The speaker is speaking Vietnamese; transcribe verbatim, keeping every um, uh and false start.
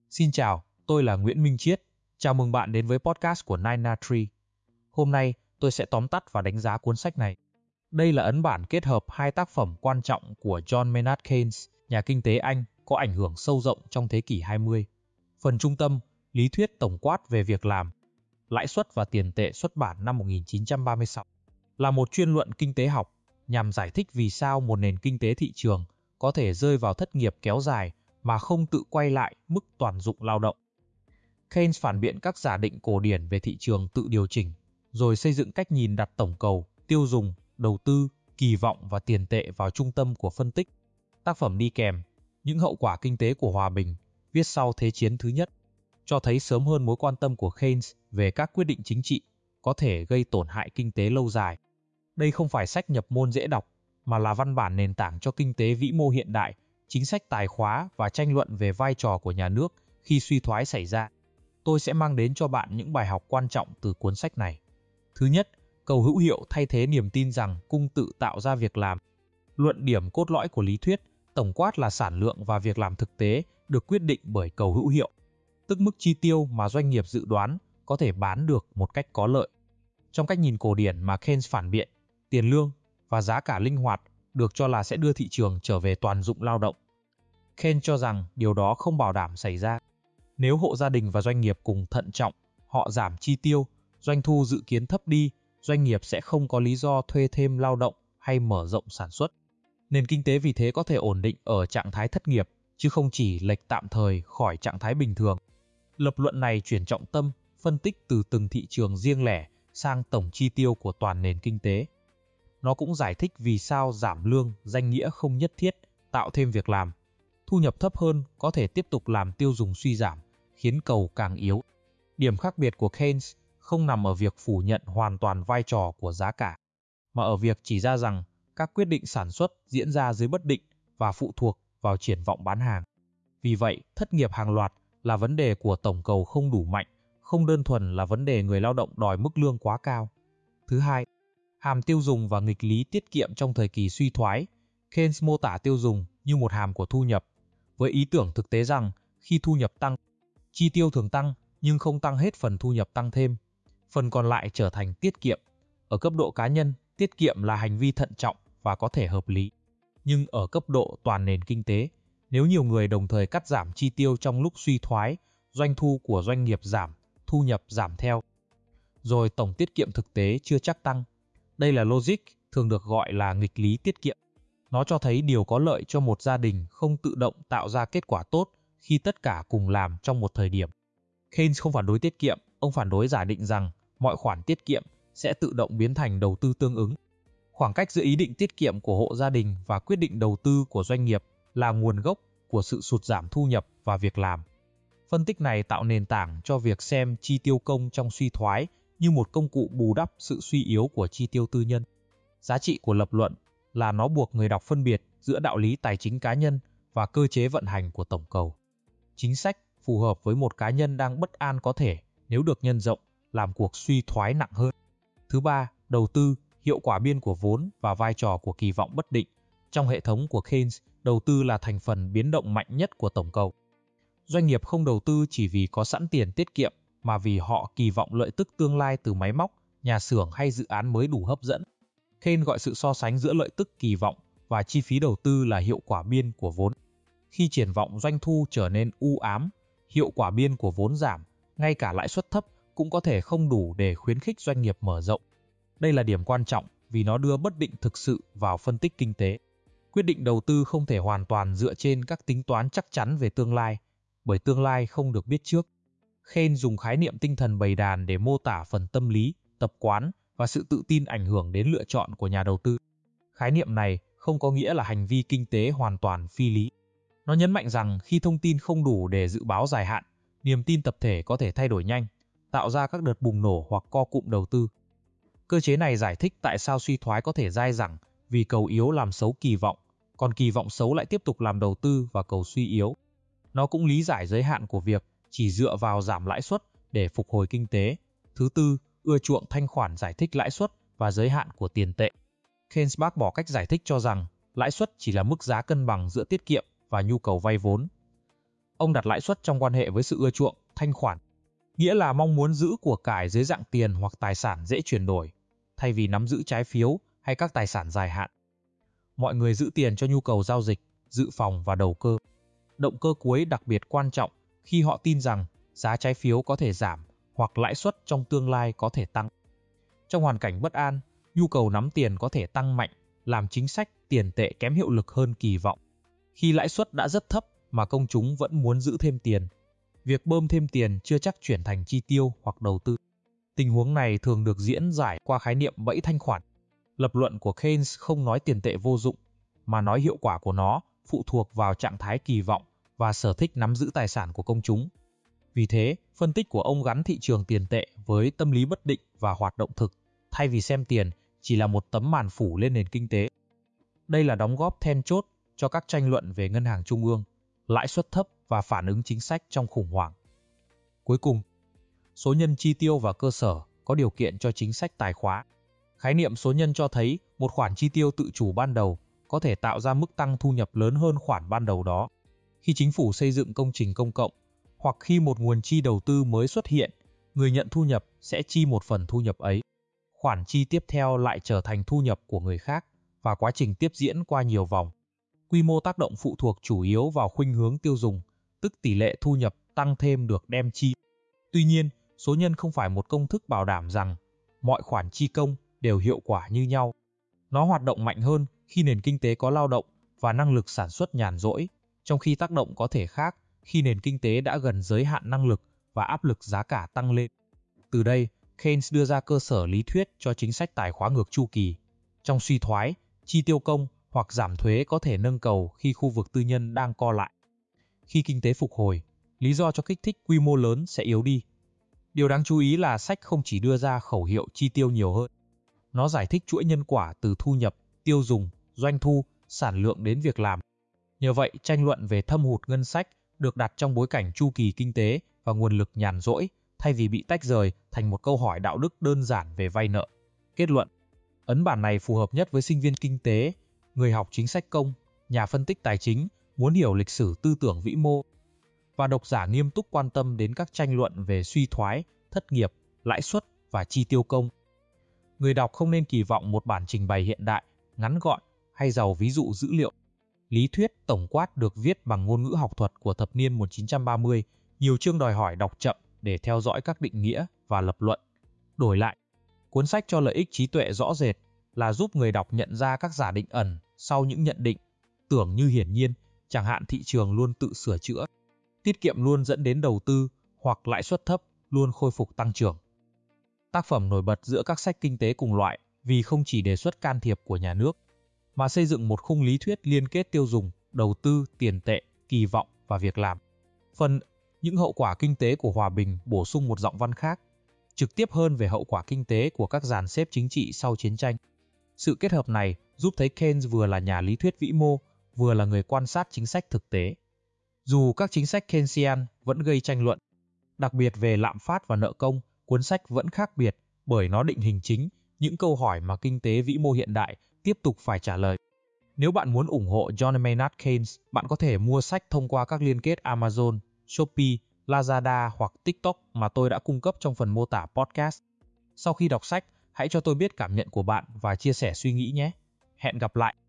Xin chào, tôi là Nguyễn Minh Chiết. Chào mừng bạn đến với podcast của Nine na Tree. Hôm nay, tôi sẽ tóm tắt và đánh giá cuốn sách này. Đây là ấn bản kết hợp hai tác phẩm quan trọng của John Maynard Keynes, nhà kinh tế Anh có ảnh hưởng sâu rộng trong thế kỷ hai mươi. Phần trung tâm, lý thuyết tổng quát về việc làm, lãi suất và tiền tệ xuất bản năm một nghìn chín trăm ba mươi sáu, là một chuyên luận kinh tế học nhằm giải thích vì sao một nền kinh tế thị trường có thể rơi vào thất nghiệp kéo dài mà không tự quay lại mức toàn dụng lao động. Keynes phản biện các giả định cổ điển về thị trường tự điều chỉnh, rồi xây dựng cách nhìn đặt tổng cầu, tiêu dùng, đầu tư, kỳ vọng và tiền tệ vào trung tâm của phân tích. Tác phẩm đi kèm, Những hậu quả kinh tế của hòa bình, viết sau Thế chiến thứ nhất, cho thấy sớm hơn mối quan tâm của Keynes về các quyết định chính trị có thể gây tổn hại kinh tế lâu dài. Đây không phải sách nhập môn dễ đọc, mà là văn bản nền tảng cho kinh tế vĩ mô hiện đại, chính sách tài khóa và tranh luận về vai trò của nhà nước khi suy thoái xảy ra. Tôi sẽ mang đến cho bạn những bài học quan trọng từ cuốn sách này. Thứ nhất, cầu hữu hiệu thay thế niềm tin rằng cung tự tạo ra việc làm. Luận điểm cốt lõi của lý thuyết, tổng quát là sản lượng và việc làm thực tế được quyết định bởi cầu hữu hiệu, tức mức chi tiêu mà doanh nghiệp dự đoán có thể bán được một cách có lợi. Trong cách nhìn cổ điển mà Keynes phản biện, tiền lương và giá cả linh hoạt được cho là sẽ đưa thị trường trở về toàn dụng lao động. Keynes cho rằng điều đó không bảo đảm xảy ra. Nếu hộ gia đình và doanh nghiệp cùng thận trọng, họ giảm chi tiêu, doanh thu dự kiến thấp đi, doanh nghiệp sẽ không có lý do thuê thêm lao động hay mở rộng sản xuất. Nền kinh tế vì thế có thể ổn định ở trạng thái thất nghiệp, chứ không chỉ lệch tạm thời khỏi trạng thái bình thường. Lập luận này chuyển trọng tâm, phân tích từ từng thị trường riêng lẻ sang tổng chi tiêu của toàn nền kinh tế. Nó cũng giải thích vì sao giảm lương danh nghĩa không nhất thiết tạo thêm việc làm. Thu nhập thấp hơn có thể tiếp tục làm tiêu dùng suy giảm, khiến cầu càng yếu. Điểm khác biệt của Keynes không nằm ở việc phủ nhận hoàn toàn vai trò của giá cả, mà ở việc chỉ ra rằng các quyết định sản xuất diễn ra dưới bất định và phụ thuộc vào triển vọng bán hàng. Vì vậy, thất nghiệp hàng loạt là vấn đề của tổng cầu không đủ mạnh, không đơn thuần là vấn đề người lao động đòi mức lương quá cao. Thứ hai, hàm tiêu dùng và nghịch lý tiết kiệm trong thời kỳ suy thoái. Keynes mô tả tiêu dùng như một hàm của thu nhập, với ý tưởng thực tế rằng khi thu nhập tăng, chi tiêu thường tăng nhưng không tăng hết phần thu nhập tăng thêm. Phần còn lại trở thành tiết kiệm. Ở cấp độ cá nhân, tiết kiệm là hành vi thận trọng và có thể hợp lý. Nhưng ở cấp độ toàn nền kinh tế, nếu nhiều người đồng thời cắt giảm chi tiêu trong lúc suy thoái, doanh thu của doanh nghiệp giảm, thu nhập giảm theo. Rồi tổng tiết kiệm thực tế chưa chắc tăng. Đây là logic thường được gọi là nghịch lý tiết kiệm. Nó cho thấy điều có lợi cho một gia đình không tự động tạo ra kết quả tốt khi tất cả cùng làm trong một thời điểm. Keynes không phản đối tiết kiệm, ông phản đối giả định rằng mọi khoản tiết kiệm sẽ tự động biến thành đầu tư tương ứng. Khoảng cách giữa ý định tiết kiệm của hộ gia đình và quyết định đầu tư của doanh nghiệp là nguồn gốc của sự sụt giảm thu nhập và việc làm. Phân tích này tạo nền tảng cho việc xem chi tiêu công trong suy thoái như một công cụ bù đắp sự suy yếu của chi tiêu tư nhân. Giá trị của lập luận là nó buộc người đọc phân biệt giữa đạo lý tài chính cá nhân và cơ chế vận hành của tổng cầu. Chính sách phù hợp với một cá nhân đang bất an có thể, nếu được nhân rộng, làm cuộc suy thoái nặng hơn. Thứ ba, đầu tư, hiệu quả biên của vốn và vai trò của kỳ vọng bất định. Trong hệ thống của Keynes, đầu tư là thành phần biến động mạnh nhất của tổng cầu. Doanh nghiệp không đầu tư chỉ vì có sẵn tiền tiết kiệm, mà vì họ kỳ vọng lợi tức tương lai từ máy móc, nhà xưởng hay dự án mới đủ hấp dẫn. Keynes gọi sự so sánh giữa lợi tức kỳ vọng và chi phí đầu tư là hiệu quả biên của vốn. Khi triển vọng doanh thu trở nên u ám, hiệu quả biên của vốn giảm, ngay cả lãi suất thấp cũng có thể không đủ để khuyến khích doanh nghiệp mở rộng. Đây là điểm quan trọng vì nó đưa bất định thực sự vào phân tích kinh tế. Quyết định đầu tư không thể hoàn toàn dựa trên các tính toán chắc chắn về tương lai, bởi tương lai không được biết trước. Keynes dùng khái niệm tinh thần bầy đàn để mô tả phần tâm lý, tập quán và sự tự tin ảnh hưởng đến lựa chọn của nhà đầu tư. Khái niệm này không có nghĩa là hành vi kinh tế hoàn toàn phi lý. Nó nhấn mạnh rằng khi thông tin không đủ để dự báo dài hạn, niềm tin tập thể có thể thay đổi nhanh, tạo ra các đợt bùng nổ hoặc co cụm đầu tư. Cơ chế này giải thích tại sao suy thoái có thể dai dẳng, vì cầu yếu làm xấu kỳ vọng, còn kỳ vọng xấu lại tiếp tục làm đầu tư và cầu suy yếu. Nó cũng lý giải giới hạn của việc chỉ dựa vào giảm lãi suất để phục hồi kinh tế. Thứ tư, ưa chuộng thanh khoản giải thích lãi suất và giới hạn của tiền tệ. Keynes bác bỏ cách giải thích cho rằng lãi suất chỉ là mức giá cân bằng giữa tiết kiệm và nhu cầu vay vốn. Ông đặt lãi suất trong quan hệ với sự ưa chuộng, thanh khoản, nghĩa là mong muốn giữ của cải dưới dạng tiền hoặc tài sản dễ chuyển đổi, thay vì nắm giữ trái phiếu hay các tài sản dài hạn. Mọi người giữ tiền cho nhu cầu giao dịch, dự phòng và đầu cơ. Động cơ cuối đặc biệt quan trọng khi họ tin rằng giá trái phiếu có thể giảm hoặc lãi suất trong tương lai có thể tăng. Trong hoàn cảnh bất an, nhu cầu nắm tiền có thể tăng mạnh, làm chính sách tiền tệ kém hiệu lực hơn kỳ vọng. Khi lãi suất đã rất thấp mà công chúng vẫn muốn giữ thêm tiền, việc bơm thêm tiền chưa chắc chuyển thành chi tiêu hoặc đầu tư. Tình huống này thường được diễn giải qua khái niệm bẫy thanh khoản. Lập luận của Keynes không nói tiền tệ vô dụng, mà nói hiệu quả của nó phụ thuộc vào trạng thái kỳ vọng và sở thích nắm giữ tài sản của công chúng. Vì thế, phân tích của ông gắn thị trường tiền tệ với tâm lý bất định và hoạt động thực, thay vì xem tiền chỉ là một tấm màn phủ lên nền kinh tế. Đây là đóng góp then chốt cho các tranh luận về ngân hàng trung ương, lãi suất thấp và phản ứng chính sách trong khủng hoảng. Cuối cùng, số nhân chi tiêu và cơ sở có điều kiện cho chính sách tài khóa. Khái niệm số nhân cho thấy một khoản chi tiêu tự chủ ban đầu có thể tạo ra mức tăng thu nhập lớn hơn khoản ban đầu đó. Khi chính phủ xây dựng công trình công cộng, hoặc khi một nguồn chi đầu tư mới xuất hiện, người nhận thu nhập sẽ chi một phần thu nhập ấy. Khoản chi tiếp theo lại trở thành thu nhập của người khác và quá trình tiếp diễn qua nhiều vòng. Quy mô tác động phụ thuộc chủ yếu vào khuynh hướng tiêu dùng, tức tỷ lệ thu nhập tăng thêm được đem chi. Tuy nhiên, số nhân không phải một công thức bảo đảm rằng mọi khoản chi công đều hiệu quả như nhau. Nó hoạt động mạnh hơn khi nền kinh tế có lao động và năng lực sản xuất nhàn rỗi, trong khi tác động có thể khác khi nền kinh tế đã gần giới hạn năng lực và áp lực giá cả tăng lên. Từ đây, Keynes đưa ra cơ sở lý thuyết cho chính sách tài khóa ngược chu kỳ. Trong suy thoái, chi tiêu công hoặc giảm thuế có thể nâng cầu khi khu vực tư nhân đang co lại. Khi kinh tế phục hồi, lý do cho kích thích quy mô lớn sẽ yếu đi. Điều đáng chú ý là sách không chỉ đưa ra khẩu hiệu chi tiêu nhiều hơn. Nó giải thích chuỗi nhân quả từ thu nhập, tiêu dùng, doanh thu, sản lượng đến việc làm. Nhờ vậy, tranh luận về thâm hụt ngân sách được đặt trong bối cảnh chu kỳ kinh tế và nguồn lực nhàn rỗi, thay vì bị tách rời thành một câu hỏi đạo đức đơn giản về vay nợ. Kết luận, ấn bản này phù hợp nhất với sinh viên kinh tế, người học chính sách công, nhà phân tích tài chính muốn hiểu lịch sử tư tưởng vĩ mô, và độc giả nghiêm túc quan tâm đến các tranh luận về suy thoái, thất nghiệp, lãi suất và chi tiêu công. Người đọc không nên kỳ vọng một bản trình bày hiện đại, ngắn gọn hay giàu ví dụ dữ liệu. Lý thuyết tổng quát được viết bằng ngôn ngữ học thuật của thập niên một nghìn chín trăm ba mươi, nhiều chương đòi hỏi đọc chậm để theo dõi các định nghĩa và lập luận. Đổi lại, cuốn sách cho lợi ích trí tuệ rõ rệt là giúp người đọc nhận ra các giả định ẩn sau những nhận định tưởng như hiển nhiên, chẳng hạn thị trường luôn tự sửa chữa, tiết kiệm luôn dẫn đến đầu tư, hoặc lãi suất thấp luôn khôi phục tăng trưởng. Tác phẩm nổi bật giữa các sách kinh tế cùng loại vì không chỉ đề xuất can thiệp của nhà nước, mà xây dựng một khung lý thuyết liên kết tiêu dùng, đầu tư, tiền tệ, kỳ vọng và việc làm. Phần những hậu quả kinh tế của hòa bình bổ sung một giọng văn khác, trực tiếp hơn về hậu quả kinh tế của các dàn xếp chính trị sau chiến tranh. Sự kết hợp này giúp thấy Keynes vừa là nhà lý thuyết vĩ mô, vừa là người quan sát chính sách thực tế. Dù các chính sách Keynesian vẫn gây tranh luận, đặc biệt về lạm phát và nợ công, cuốn sách vẫn khác biệt bởi nó định hình chính những câu hỏi mà kinh tế vĩ mô hiện đại tiếp tục phải trả lời. Nếu bạn muốn ủng hộ John Maynard Keynes, bạn có thể mua sách thông qua các liên kết Amazon, Shopee, Lazada hoặc TikTok mà tôi đã cung cấp trong phần mô tả podcast. Sau khi đọc sách, hãy cho tôi biết cảm nhận của bạn và chia sẻ suy nghĩ nhé. Hẹn gặp lại!